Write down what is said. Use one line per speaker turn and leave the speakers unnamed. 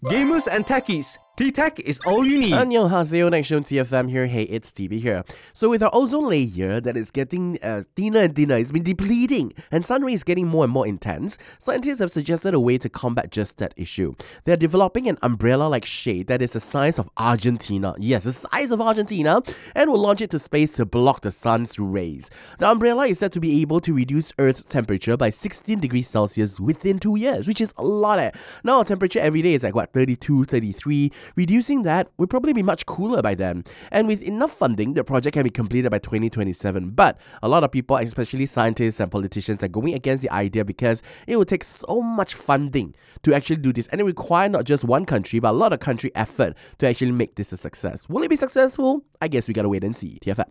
Gamers and techies, T-Tech is all you need.
Annyeonghaseyo, next show on TFM here. Hey, it's Stevie here. So with our ozone layer that is getting thinner and thinner, it's been depleting, and sun rays getting more and more intense, scientists have suggested a way to combat just that issue. They are developing an umbrella-like shade that is the size of Argentina. Yes, the size of Argentina, and will launch it to space to block the sun's rays. The umbrella is said to be able to reduce Earth's temperature by 16 degrees Celsius within 2 years, which is a lot. Now our temperature every day is like 32, 33. Reducing that would probably be much cooler by then. And with enough funding, the project can be completed by 2027. But a lot of people, especially scientists and politicians, are going against the idea because it will take so much funding to actually do this. And it requires not just one country, but a lot of country effort to actually make this a success. Will it be successful? I guess we gotta wait and see. TFM.